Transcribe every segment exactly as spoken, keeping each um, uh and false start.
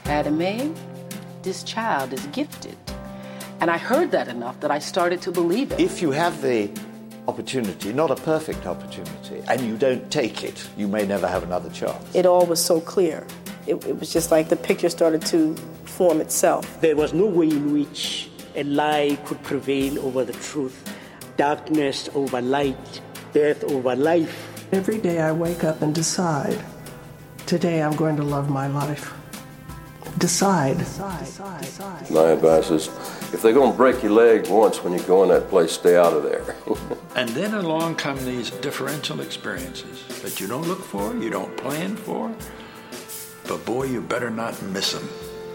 Academy, this child is gifted. And I heard that enough that I started to believe it. If you have the opportunity, not a perfect opportunity, and you don't take it, you may never have another chance. It all was so clear. It, it was just like the picture started to form itself. There was no way in which a lie could prevail over the truth. Darkness over light, death over life. Every day I wake up and decide, today I'm going to love my life. Decide. Decide. Decide. Decide. My advice is, if they're going to break your leg once when you go in that place, stay out of there. And then along come these differential experiences that you don't look for, you don't plan for, but boy, you better not miss them.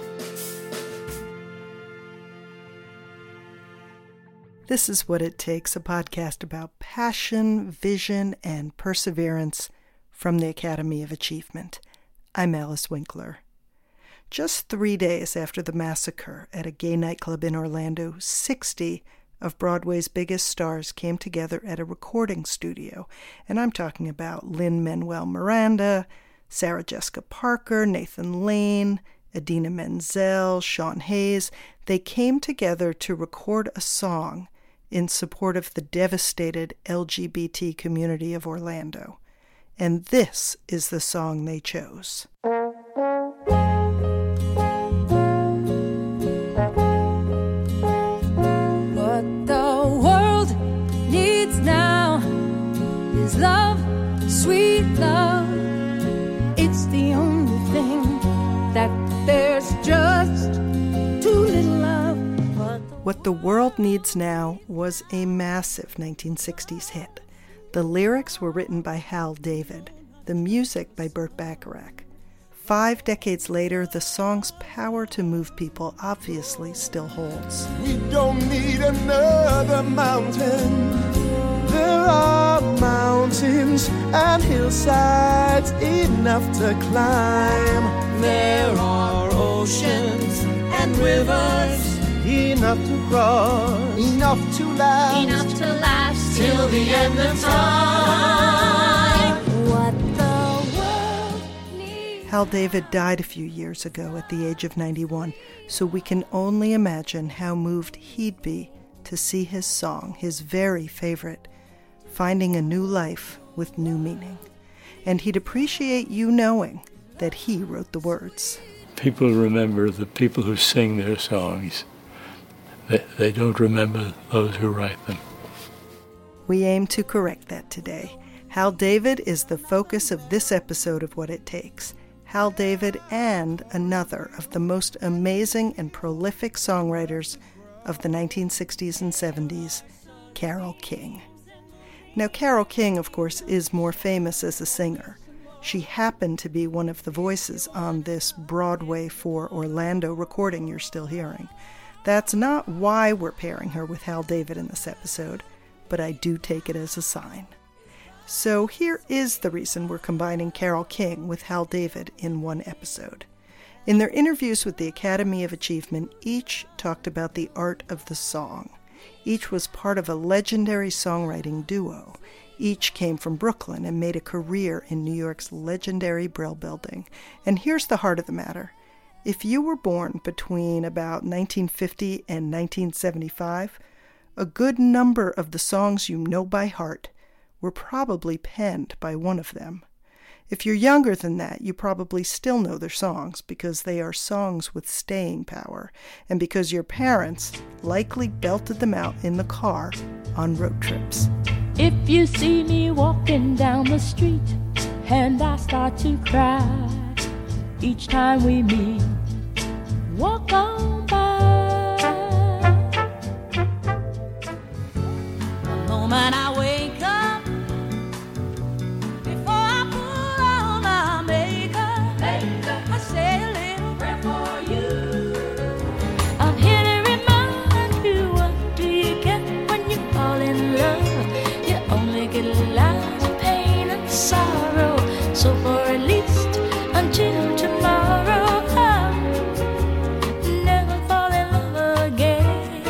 This is What It Takes, a podcast about passion, vision, and perseverance from the Academy of Achievement. I'm Alice Winkler. Just three days after the massacre at a gay nightclub in Orlando, sixty of Broadway's biggest stars came together at a recording studio. And I'm talking about Lin-Manuel Miranda, Sarah Jessica Parker, Nathan Lane, Idina Menzel, Sean Hayes. They came together to record a song in support of the devastated L G B T community of Orlando. And this is the song they chose. Love, sweet love, it's the only thing that there's just too little of. What the World Needs Now was a massive nineteen sixties hit. The lyrics were written by Hal David, the music by Burt Bacharach. Five decades later, the song's power to move people obviously still holds. We don't need another mountain. There are mountains and hillsides enough to climb. There are oceans and rivers enough to cross, enough to last, enough to last till the end of time. What the world needs. Hal David died a few years ago at the age of ninety-one, so we can only imagine how moved he'd be to see his song, his very favorite, finding a new life with new meaning. And he'd appreciate you knowing that he wrote the words. People remember the people who sing their songs. They, they don't remember those who write them. We aim to correct that today. Hal David is the focus of this episode of What It Takes. Hal David and another of the most amazing and prolific songwriters of the nineteen sixties and seventies, Carole King. Now, Carole King, of course, is more famous as a singer. She happened to be one of the voices on this Broadway for Orlando recording you're still hearing. That's not why we're pairing her with Hal David in this episode, but I do take it as a sign. So here is the reason we're combining Carole King with Hal David in one episode. In their interviews with the Academy of Achievement, each talked about the art of the song. Each was part of a legendary songwriting duo. Each came from Brooklyn and made a career in New York's legendary Brill Building. And here's the heart of the matter. If you were born between about nineteen fifty and nineteen seventy-five, a good number of the songs you know by heart were probably penned by one of them. If you're younger than that, you probably still know their songs because they are songs with staying power and because your parents likely belted them out in the car on road trips. If you see me walking down the street and I start to cry each time we meet, walk on by. The moment I wake up, before I put on my makeup, makeup. I say a little prayer for you. I'm here to remind you, what do you get when you fall in love? You only get lies of pain and sorrow. So for at least until tomorrow, I'll never fall in love again.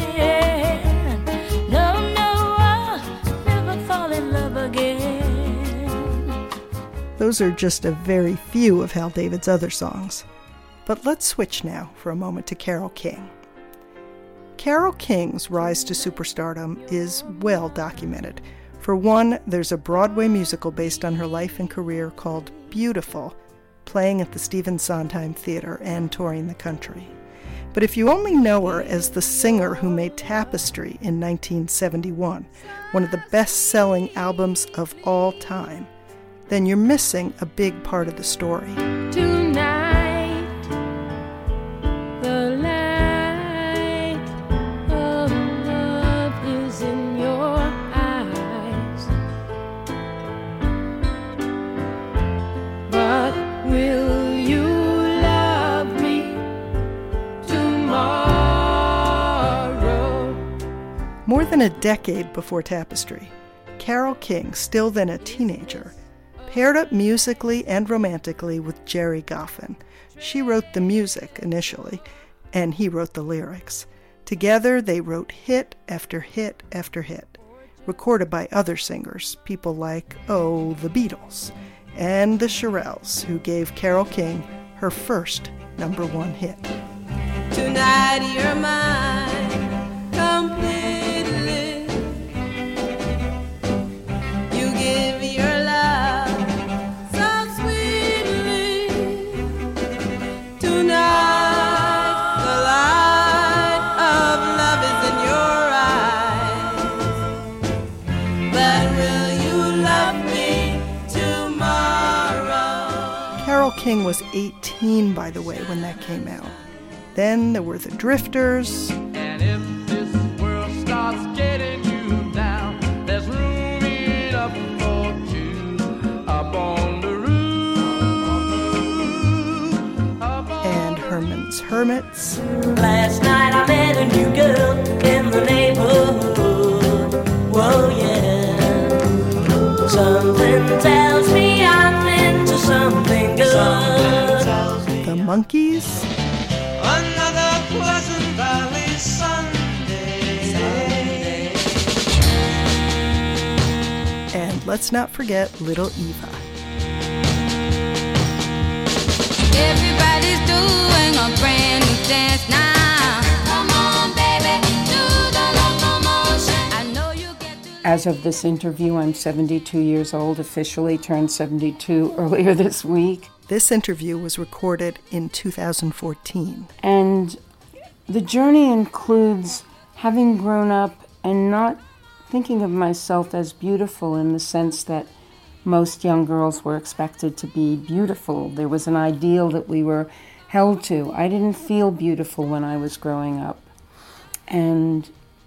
No, no, I'll never fall in love again. Those are just a very few of Hal David's other songs. But let's switch now for a moment to Carole King. Carole King's rise to superstardom is well documented. For one, there's a Broadway musical based on her life and career called Beautiful, playing at the Stephen Sondheim Theater and touring the country. But if you only know her as the singer who made Tapestry in nineteen seventy-one, one of the best-selling albums of all time, then you're missing a big part of the story. Tonight, the light of love is in your eyes. But will you love me tomorrow? More than a decade before Tapestry, Carole King, still then a teenager, paired up musically and romantically with Gerry Goffin. She wrote the music initially, and he wrote the lyrics. Together, they wrote hit after hit after hit, recorded by other singers, people like, oh, the Beatles, and the Shirelles, who gave Carole King her first number one hit. Tonight you're mine completely. You give your love so sweetly. Tonight the light of love is in your eyes. But will you love me tomorrow? Carole King was eighteen, by the way, when that came out. Then there were the Drifters. And if this world starts getting you down, there's room enough for two up on the roof. Up on And Herman's Hermits. Last night I met a new girl in the neighborhood. Whoa, yeah. Something tells me I'm into something good. The Monkees. another Pleasant Valley Sunday. And let's not forget Little Eva. Everybody's doing a brand new dance now. Come on, baby, do the locomotion. I know you get to. As of this interview, I'm seventy-two years old, officially turned seventy-two earlier this week. This interview was recorded in two thousand fourteen. And the journey includes having grown up and not thinking of myself as beautiful in the sense that most young girls were expected to be beautiful. There was an ideal that we were held to. I didn't feel beautiful when I was growing up. And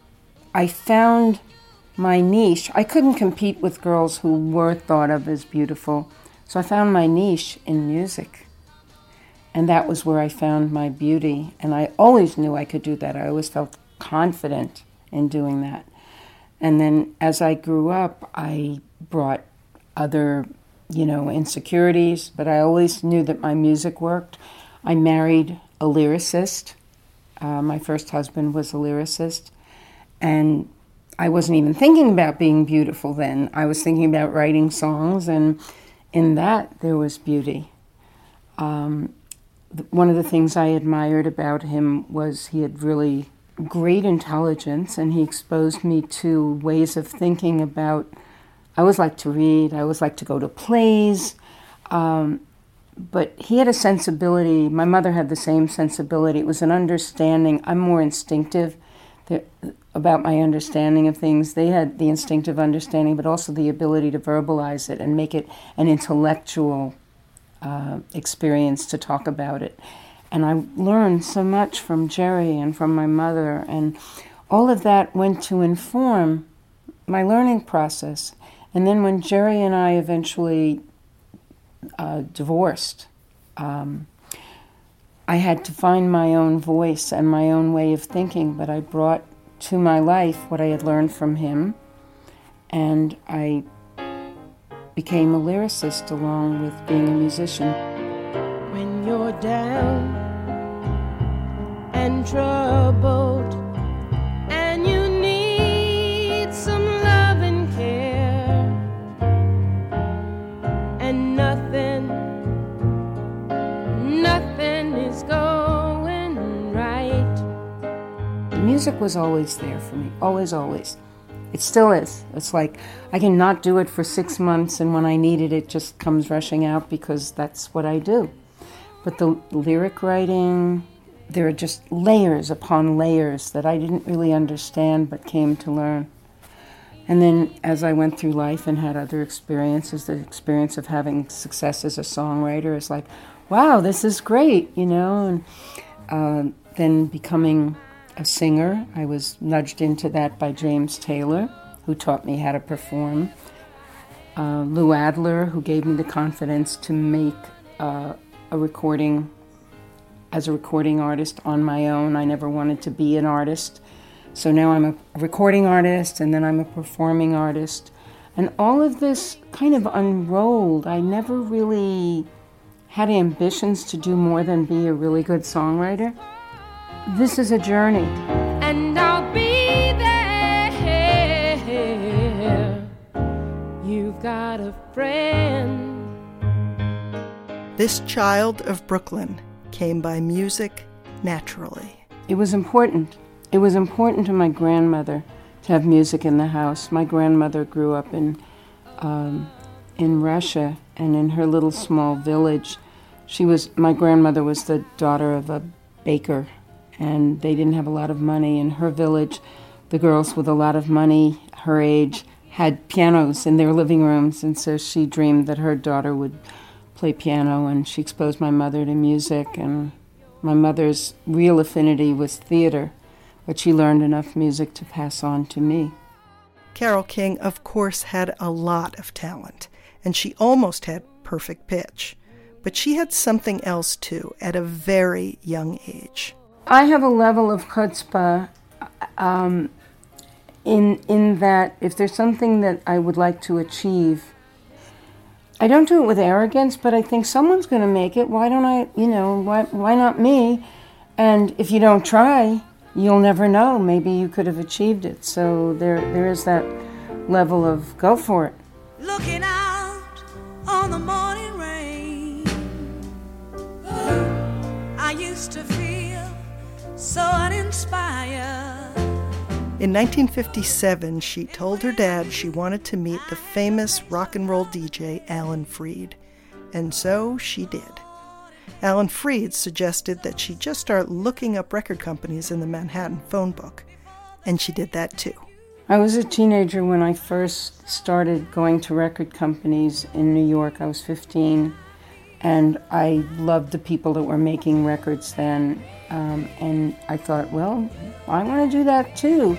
I found my niche. I couldn't compete with girls who were thought of as beautiful. So I found my niche in music. And that was where I found my beauty. And I always knew I could do that. I always felt confident in doing that. And then as I grew up, I brought other, you know, insecurities, but I always knew that my music worked. I married a lyricist. Uh, my first husband was a lyricist. And I wasn't even thinking about being beautiful then. I was thinking about writing songs, and in that there was beauty. Um, th- one of the things I admired about him was he had really great intelligence, and he exposed me to ways of thinking about. I always liked to read, I always liked to go to plays, um, but he had a sensibility. My mother had the same sensibility. It was an understanding. I'm more instinctive th- about my understanding of things. They had the instinctive understanding, but also the ability to verbalize it and make it an intellectual uh, experience to talk about it. And I learned so much from Gerry and from my mother, and all of that went to inform my learning process. And then when Gerry and I eventually uh, divorced, um, I had to find my own voice and my own way of thinking, but I brought to my life what I had learned from him, and I became a lyricist along with being a musician. When you're down and troubled and you need some love and care, and nothing, nothing is going music was always there for me, always, always. It still is. It's like I can not do it for six months, and when I need it, it just comes rushing out because that's what I do. But the lyric writing, there are just layers upon layers that I didn't really understand but came to learn. And then as I went through life and had other experiences, the experience of having success as a songwriter is like, wow, this is great, you know. And uh, then becoming a singer, I was nudged into that by James Taylor, who taught me how to perform. Uh, Lou Adler, who gave me the confidence to make uh, a recording as a recording artist on my own. I never wanted to be an artist. So now I'm a recording artist, and then I'm a performing artist. And all of this kind of unrolled. I never really had ambitions to do more than be a really good songwriter. This is a journey. And I'll be there. You've got a friend. This child of Brooklyn came by music naturally. It was important. It was important to my grandmother to have music in the house. My grandmother grew up in um, in Russia, and in her little small village, she was. My grandmother was the daughter of a baker, and they didn't have a lot of money. In her village, the girls with a lot of money, her age, had pianos in their living rooms, and so she dreamed that her daughter would play piano, and she exposed my mother to music, and my mother's real affinity was theater, but she learned enough music to pass on to me. Carole King, of course, had a lot of talent, and she almost had perfect pitch. But she had something else, too, at a very young age. I have a level of chutzpah um, in, in that if there's something that I would like to achieve, I don't do it with arrogance, but I think someone's going to make it. Why don't I, you know, why, why not me? And if you don't try, you'll never know. Maybe you could have achieved it. So there, there is that level of go for it. Looking out on the morning rain, I used to feel so uninspired. In nineteen fifty-seven, she told her dad she wanted to meet the famous rock and roll D J Alan Freed. And so she did. Alan Freed suggested that she just start looking up record companies in the Manhattan phone book. And she did that too. I was a teenager when I first started going to record companies in New York. I was fifteen, and I loved the people that were making records then. Um, and I thought, well, I want to do that too.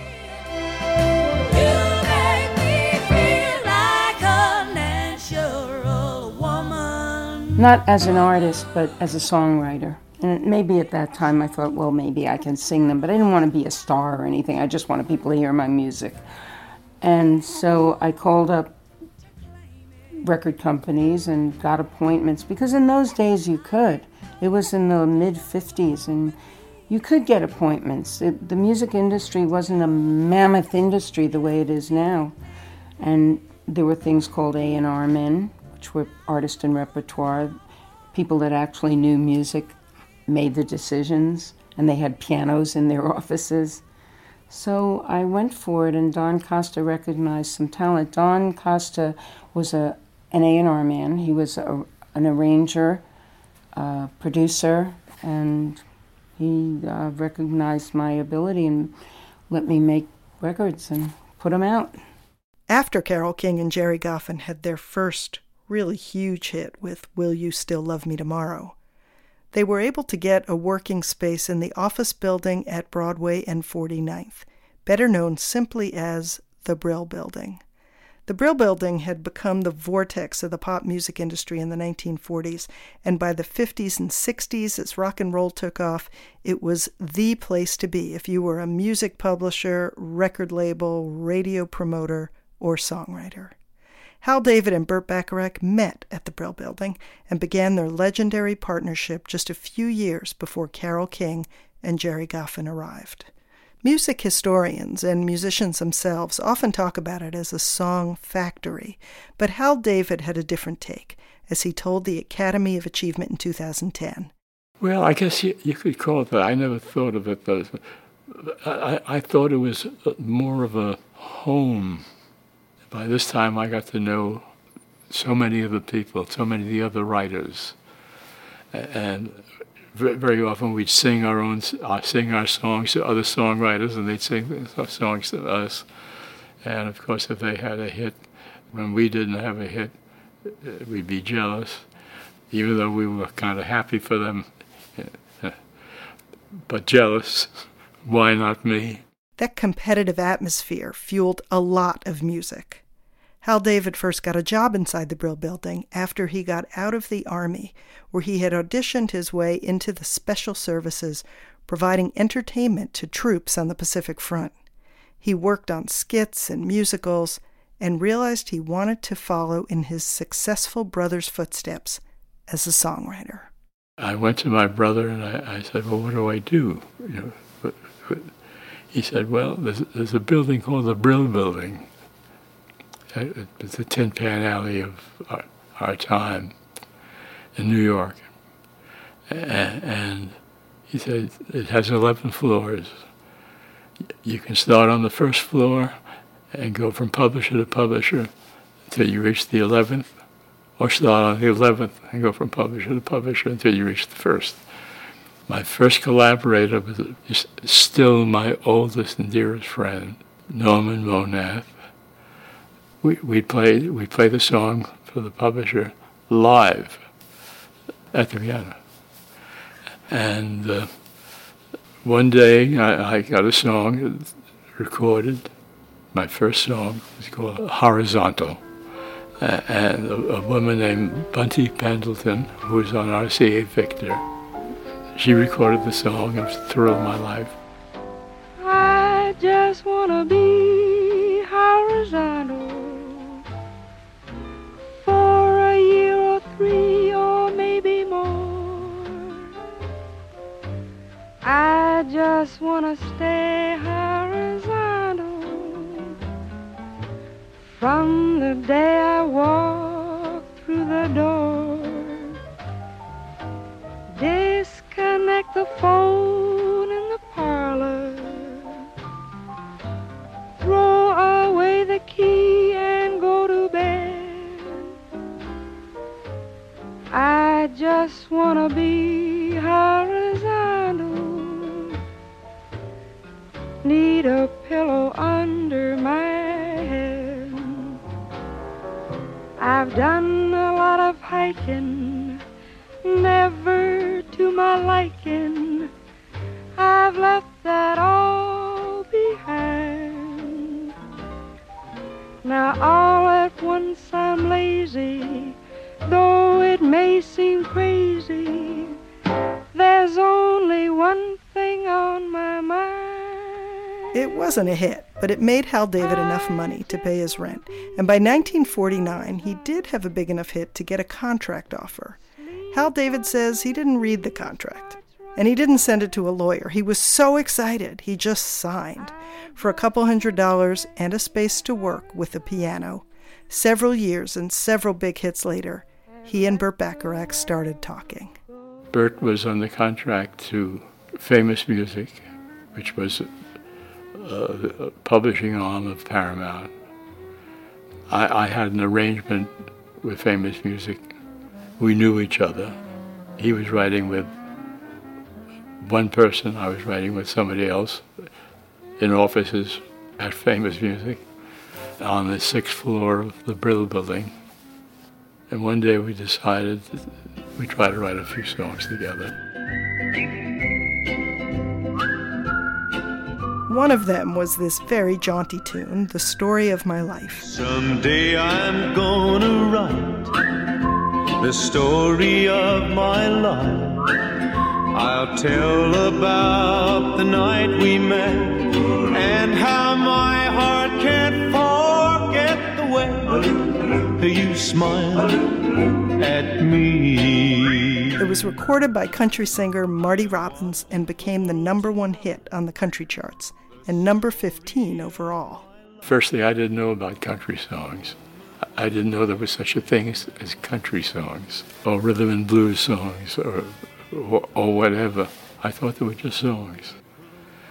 Not as an artist, but as a songwriter. And maybe at that time I thought, well, maybe I can sing them, but I didn't want to be a star or anything. I just wanted people to hear my music. And so I called up record companies and got appointments, because in those days you could. It was in the mid-fifties, and you could get appointments. It, the music industry wasn't a mammoth industry the way it is now. And there were things called A and R men, which were artist and repertoire. People that actually knew music made the decisions, and they had pianos in their offices. So I went for it, and Don Costa recognized some talent. Don Costa was a an A and R man. He was a, an arranger, uh, producer, and he uh, recognized my ability and let me make records and put them out. After Carole King and Gerry Goffin had their first really huge hit with Will You Still Love Me Tomorrow, they were able to get a working space in the office building at Broadway and forty-ninth, better known simply as the Brill Building. The Brill Building had become the vortex of the pop music industry in the nineteen forties, and by the fifties and sixties, as rock and roll took off, it was the place to be if you were a music publisher, record label, radio promoter, or songwriter. Hal David and Burt Bacharach met at the Brill Building and began their legendary partnership just a few years before Carole King and Gerry Goffin arrived. Music historians and musicians themselves often talk about it as a song factory, but Hal David had a different take, as he told the Academy of Achievement in two thousand ten. Well, I guess you, you could call it that. I never thought of it as I, I thought it was more of a home. By this time, I got to know so many of the people, so many of the other writers, and very often we'd sing our own, uh, sing our songs to other songwriters, and they'd sing their songs to us. And of course, if they had a hit, when we didn't have a hit, we'd be jealous, even though we were kind of happy for them, but jealous. Why not me? That competitive atmosphere fueled a lot of music. Hal David first got a job inside the Brill Building after he got out of the Army, where he had auditioned his way into the Special Services, providing entertainment to troops on the Pacific Front. He worked on skits and musicals and realized he wanted to follow in his successful brother's footsteps as a songwriter. I went to my brother and I, I said, well, what do I do? You know, but, but he said, well, there's, there's a building called the Brill Building. It's the Tin Pan Alley of our, our time in New York. And, and he said, it has eleven floors. You can start on the first floor and go from publisher to publisher until you reach the eleventh, or start on the eleventh and go from publisher to publisher until you reach the first. My first collaborator was still my oldest and dearest friend, Norman Monath. We we played we played the song for the publisher live at the piano, and uh, one day I, I got a song recorded. My first song was called "Horizontal," uh, and a, a woman named Bunty Pendleton, who was on R C A Victor, she recorded the song. It was the thrill of my life. I just wanna be horizontal for a year or three or maybe more. I just wanna stay horizontal from the day I walk through the door. Disconnect the phone in the parlor, throw away the key and go to bed. I just wanna be horizontal, need a pillow under my head. I've done a lot of hiking, never to my liking. I've left that all behind. Now all at once I'm lazy, though it may seem crazy. There's only one thing on my mind. It wasn't a hit, but it made Hal David enough money to pay his rent. And by nineteen forty-nine, he did have a big enough hit to get a contract offer. Hal David says he didn't read the contract, and he didn't send it to a lawyer. He was so excited, he just signed for a couple hundred dollars and a space to work with the piano. Several years and several big hits later, he and Burt Bacharach started talking. Burt was on the contract to Famous Music, which was a publishing arm of Paramount. I, I had an arrangement with Famous Music. We knew each other. He was writing with one person, I was writing with somebody else in offices at Famous Music on the sixth floor of the Brill Building. And one day we decided we'd try to write a few songs together. One of them was this very jaunty tune, The Story of My Life. Someday I'm gonna write the story of my life. I'll tell about the night we met and how my heart can't forget the way you smiled at me. It was recorded by country singer Marty Robbins and became the number one hit on the country charts and number fifteen overall. Firstly, I didn't know about country songs. I didn't know there was such a thing as, as country songs or rhythm and blues songs or, or or whatever. I thought they were just songs.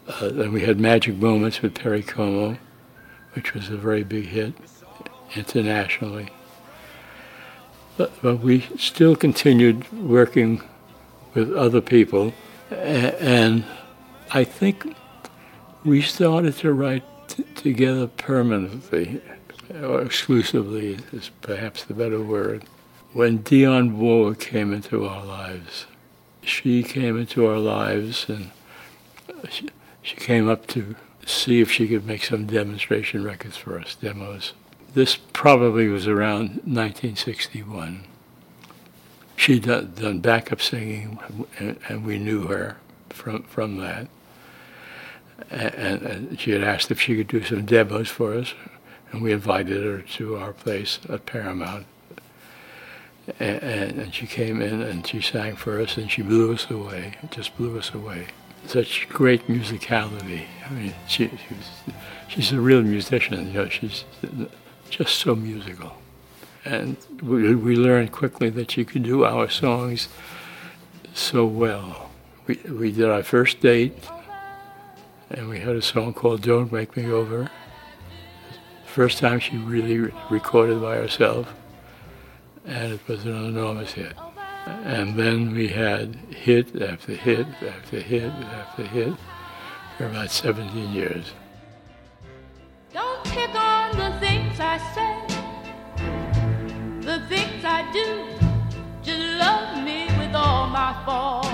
Uh, then we had Magic Moments with Perry Como, which was a very big hit internationally. But, but we still continued working with other people, a- and I think we started to write t- together permanently, or exclusively is perhaps the better word. When Dionne Warwick came into our lives, she came into our lives, and she, she came up to see if she could make some demonstration records for us, demos. This probably was around nineteen sixty-one. She'd done, done backup singing, and, and we knew her from from that. And, and she had asked if she could do some demos for us, and we invited her to our place at Paramount. And, and, and she came in and she sang for us, and she blew us away, just blew us away. Such great musicality. I mean, she, she was, she's a real musician. You know, she's just so musical. And we, we learned quickly that she could do our songs so well. We, we did our first date, and we had a song called Don't Make Me Over. First time she really re- recorded by herself, and it was an enormous hit. And then we had hit after hit after hit after hit for about seventeen years. Don't pick on the things I say, the things I do. Just love me with all my faults,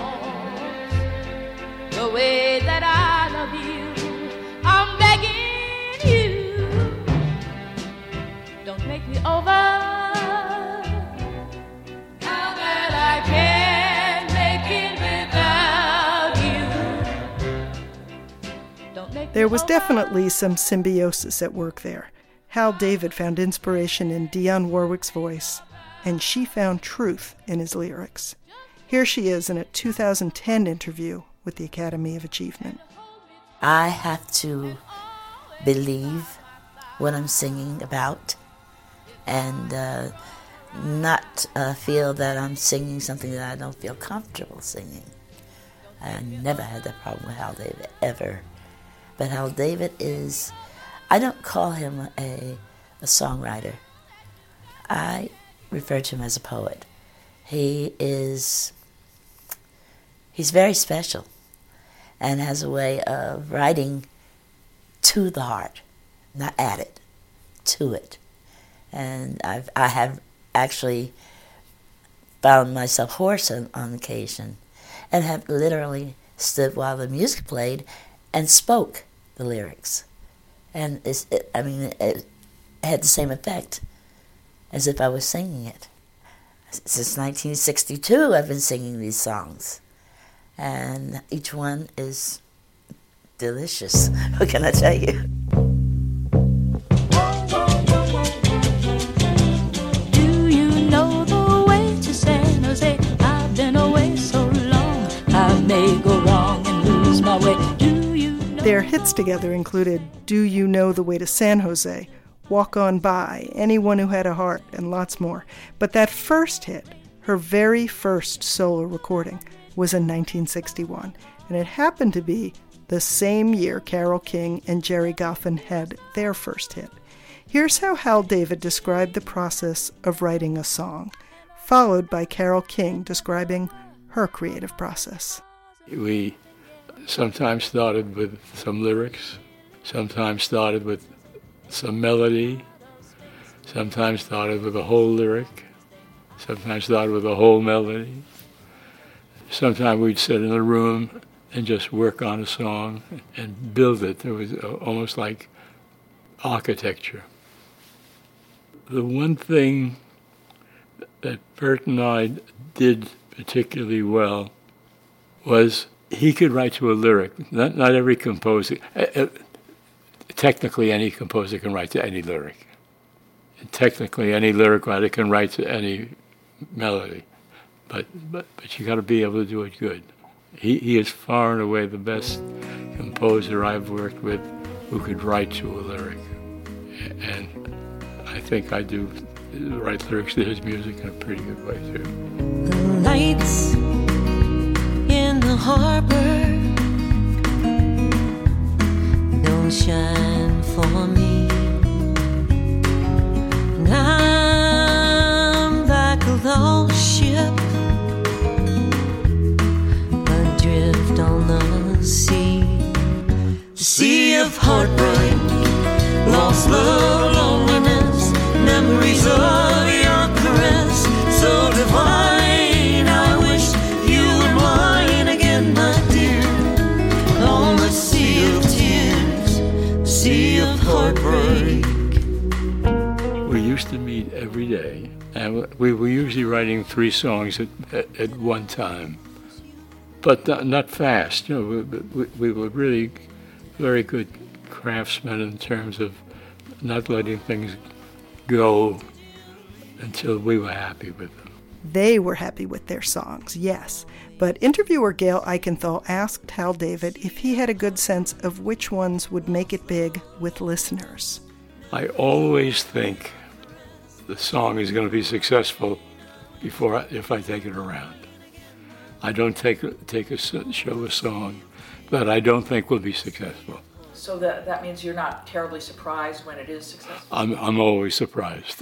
the way that I love you. I'm begging you, don't make me over. Now that I can't make it without you. Don't make There me was over. definitely some symbiosis at work there. Hal David found inspiration in Dionne Warwick's voice, and she found truth in his lyrics. Here she is in a two thousand ten interview with the Academy of Achievement. I have to believe what I'm singing about, and uh, not uh, feel that I'm singing something that I don't feel comfortable singing. I never had that problem with Hal David, ever. But Hal David is, I don't call him a, a songwriter. I refer to him as a poet. He is, he's very special and has a way of writing to the heart, not at it, to it. And I've, I have actually found myself hoarse on, on occasion and have literally stood while the music played and spoke the lyrics. And it's, it, I mean, it, it had the same effect as if I was singing it. Since nineteen sixty-two, I've been singing these songs. And each one is delicious. What can I tell you? Do you know the way to San Jose? I've been away so long, I may go wrong and lose my way. Do you know? Their hits together included Do You Know the Way to San Jose, Walk On By, Anyone Who Had a Heart, and lots more. But that first hit, her very first solo recording, was in nineteen sixty-one, and it happened to be the same year Carole King and Gerry Goffin had their first hit. Here's how Hal David described the process of writing a song, followed by Carole King describing her creative process. We sometimes started with some lyrics, sometimes started with some melody, sometimes started with a whole lyric, sometimes started with a whole melody. Sometimes we'd sit in a room and just work on a song and build it. It was almost like architecture. The one thing that Bert and I did particularly well was he could write to a lyric. Not, not every composer, uh, uh, technically any composer can write to any lyric. And technically any lyric writer can write to any melody. But, but, but you got to be able to do it good. He, he is far and away the best composer I've worked with who could write to a lyric. And I think I do write lyrics to his music in a pretty good way, too. The lights in the harbor Well, we were usually writing three songs at, at, at one time, but not, not fast. You know, we, we, we were really very good craftsmen in terms of not letting things go until we were happy with them. They were happy with their songs, yes. But interviewer Gail Eichenthal asked Hal David if he had a good sense of which ones would make it big with listeners. I always think the song is going to be successful before I, if I take it around. I don't take take a show a song that I don't think will be successful. So that that means you're not terribly surprised when it is successful? I'm I'm always surprised.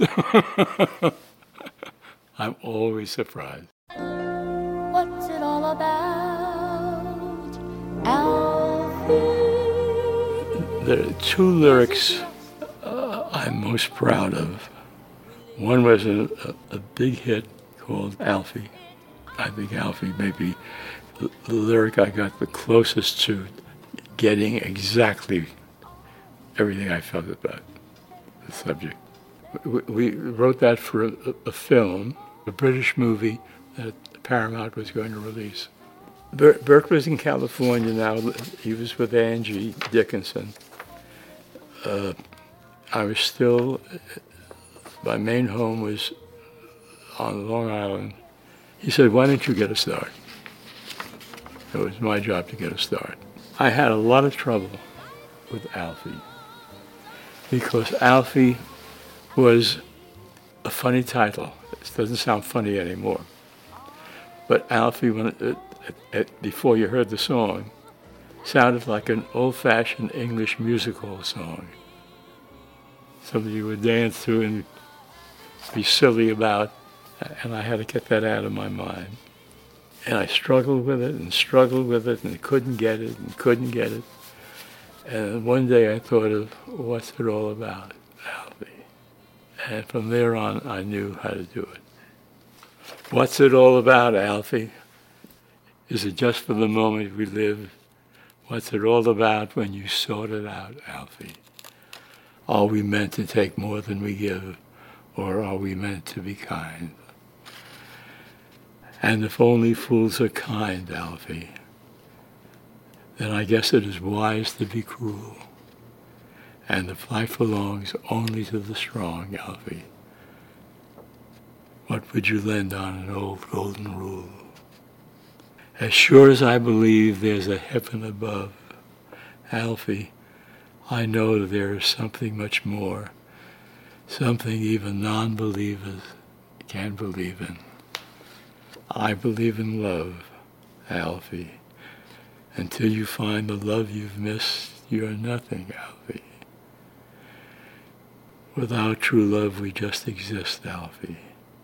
I'm always surprised. What's it all about, Alfie? There are two lyrics uh, I'm most proud of. One was a, a, a big hit called Alfie. I think Alfie may be the, the lyric I got the closest to getting exactly everything I felt about the subject. We, we wrote that for a, a film, a British movie that Paramount was going to release. Bert, Bert was in California now. He was with Angie Dickinson. Uh, I was still, my main home was on Long Island. He said, why don't you get a start? It was my job to get a start. I had a lot of trouble with Alfie because Alfie was a funny title. It doesn't sound funny anymore. But Alfie, when it, it, it, before you heard the song, sounded like an old-fashioned English music hall song. Something you would dance to and be silly about, and I had to get that out of my mind. And I struggled with it and struggled with it and couldn't get it and couldn't get it. And one day I thought of, what's it all about, Alfie? And from there on, I knew how to do it. What's it all about, Alfie? Is it just for the moment we live? What's it all about when you sort it out, Alfie? Are we meant to take more than we give, or are we meant to be kind? And if only fools are kind, Alfie, then I guess it is wise to be cruel. And if life belongs only to the strong, Alfie, what would you lend on an old golden rule? As sure as I believe there's a heaven above, Alfie, I know that there is something much more, something even non-believers can believe in. I believe in love, Alfie. Until you find the love you've missed, you're nothing, Alfie. Without true love, we just exist, Alfie.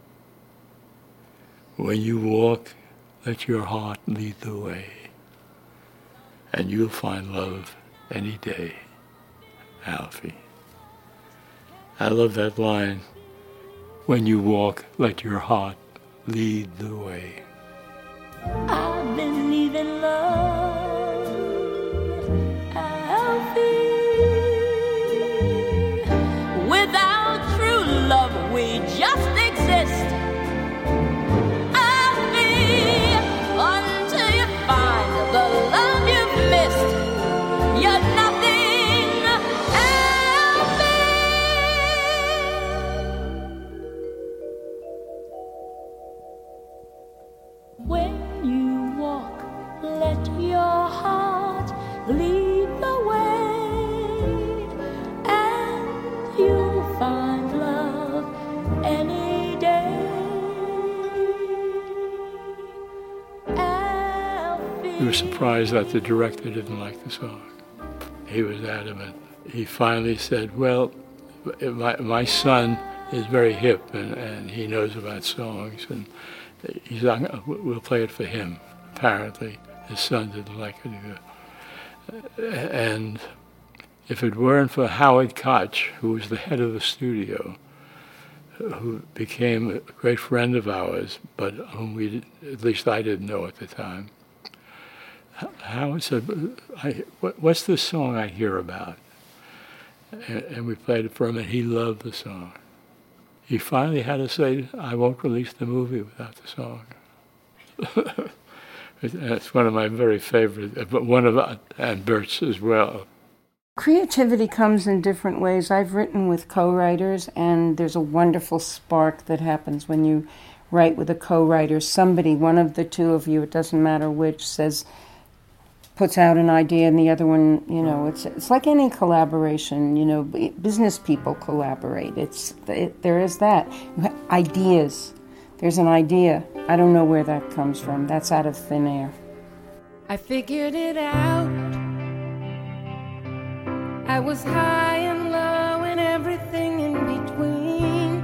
When you walk, let your heart lead the way, and you'll find love any day, Alfie. I love that line, when you walk, let your heart lead the way. I believe in love, Alfie. Without true love, we just exist. Alfie, until you find the love you've missed, you're nothing, Alfie. When you walk, let your heart lead the way, and you'll find love any day. We were surprised that the director didn't like the song. He was adamant. He finally said, well, my, my son is very hip and, and he knows about songs, and he said, we'll play it for him. Apparently, his son didn't like it either. And if it weren't for Howard Koch, who was the head of the studio, who became a great friend of ours, but whom we, at least I didn't know at the time, Howard said, I, what, what's this song I hear about? And, and we played it for him, and he loved the song. he finally had to say, I won't release the movie without the song. It's one of my very favorite, but one of, and Bert's as well. Creativity comes in different ways. I've written with co-writers, and there's a wonderful spark that happens when you write with a co-writer. Somebody, one of the two of you, it doesn't matter which, says, puts out an idea, and the other one, you know, it's it's like any collaboration. You know, business people collaborate. It's it, there is that ideas. There's an idea. I don't know where that comes from. That's out of thin air. I figured it out. I was high and low and everything in between.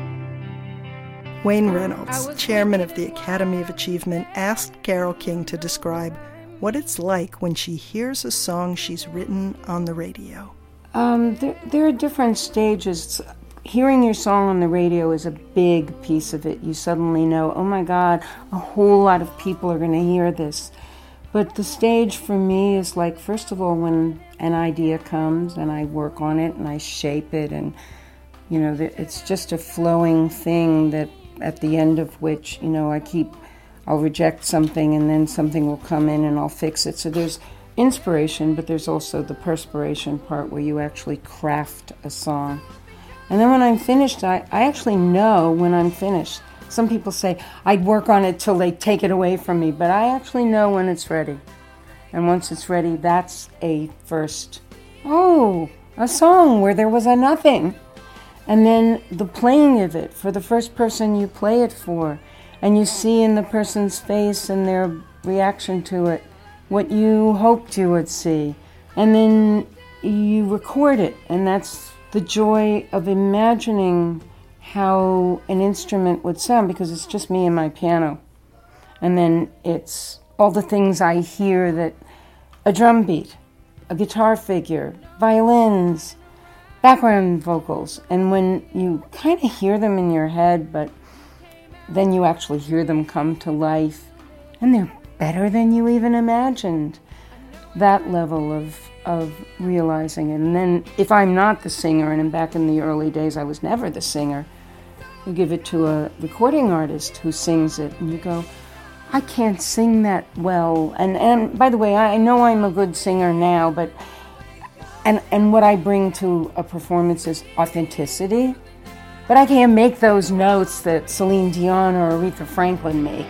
Wayne Reynolds, chairman of the Academy of Achievement, asked Carole King to describe what it's like when she hears a song she's written on the radio. Um, there, there are different stages. Hearing your song on the radio is a big piece of it. You suddenly know, oh my God, a whole lot of people are going to hear this. But the stage for me is like, first of all, when an idea comes and I work on it and I shape it, and, you know, it's just a flowing thing that at the end of which, you know, I keep, I'll reject something and then something will come in and I'll fix it. So there's inspiration, but there's also the perspiration part where you actually craft a song. And then when I'm finished, I, I actually know when I'm finished. Some people say, I'd work on it till they take it away from me, but I actually know when it's ready. And once it's ready, that's a first, oh, a song where there was a nothing. And then the playing of it for the first person you play it for, and you see in the person's face and their reaction to it what you hoped you would see. And then you record it, and that's the joy of imagining how an instrument would sound, because it's just me and my piano. And then it's all the things I hear, that a drum beat, a guitar figure, violins, background vocals. And when you kind of hear them in your head, but then you actually hear them come to life, and they're better than you even imagined. That level of of realizing it. And then if I'm not the singer, and back in the early days I was never the singer, you give it to a recording artist who sings it, and you go, I can't sing that well. And and by the way, I know I'm a good singer now, but and and what I bring to a performance is authenticity, but I can't make those notes that Celine Dion or Aretha Franklin make.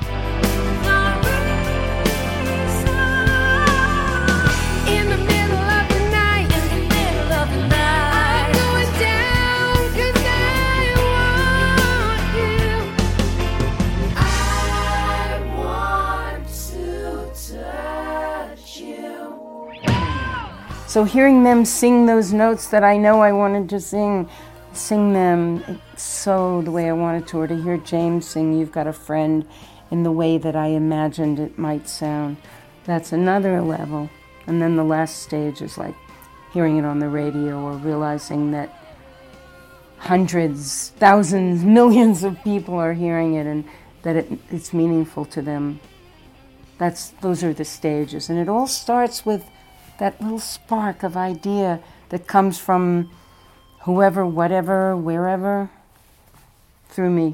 So hearing them sing those notes that I know I wanted to sing, sing them so the way I wanted to, or to hear James sing You've Got a Friend in the way that I imagined it might sound, that's another level. And then the last stage is like hearing it on the radio, or realizing that hundreds, thousands, millions of people are hearing it, and that it, it's meaningful to them. That's, those are the stages. And it all starts with that little spark of idea that comes from whoever, whatever, wherever, through me.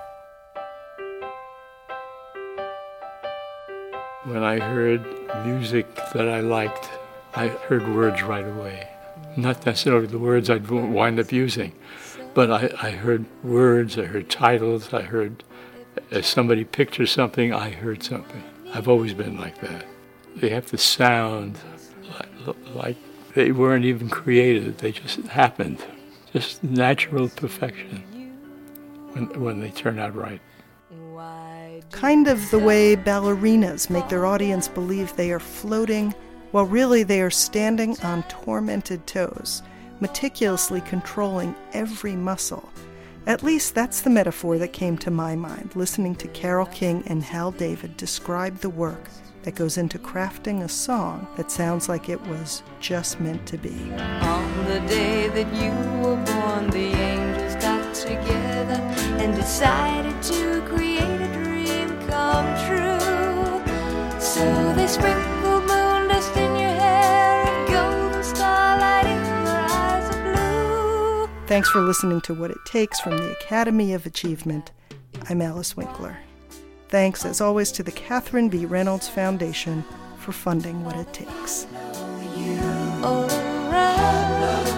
When I heard music that I liked, I heard words right away. Not necessarily the words I'd wind up using, but I, I heard words, I heard titles, I heard, as somebody pictures something, I heard something. I've always been like that. They have to sound like they weren't even created, they just happened. Just natural perfection when, when they turn out right. Kind of the way ballerinas make their audience believe they are floating while really they are standing on tormented toes, meticulously controlling every muscle. At least that's the metaphor that came to my mind, listening to Carole King and Hal David describe the work that goes into crafting a song that sounds like it was just meant to be. On the day that you were born, the angels got together and decided to create a dream come true. So they sprinkled moon dust in your hair and golden starlight in your eyes of blue. Thanks for listening to What It Takes from the Academy of Achievement. I'm Alice Winkler. Thanks, as always, to the Catherine B. Reynolds Foundation for funding What It Takes. All around,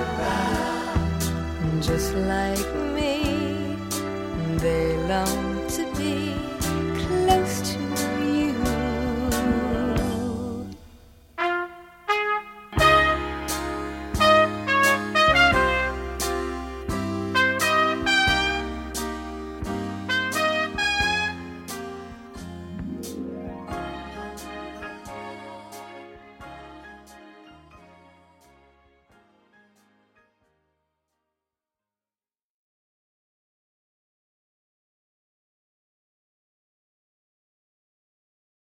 just like me, they long to be close to